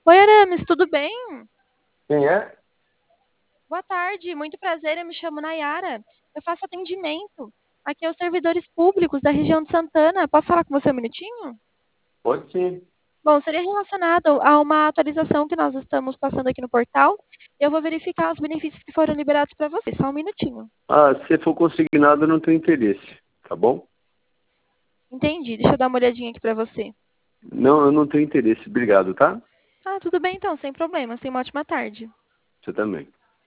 Oi, Aramis, tudo bem? Quem é? Boa tarde, muito prazer, eu me chamo Nayara. Eu faço atendimento aqui aos servidores públicos da região de Santana. Posso falar com você um minutinho? Pode sim. Bom, seria relacionado a uma atualização que nós estamos passando aqui no portal. Eu vou verificar os benefícios que foram liberados para você. Só um minutinho. Ah, se for consignado, eu não tenho interesse, tá bom? Entendi, deixa eu dar uma olhadinha aqui para você. Não, eu não tenho interesse. Obrigado, tá? Ah, tudo bem então, sem problemas. Tenha uma ótima tarde. Você também.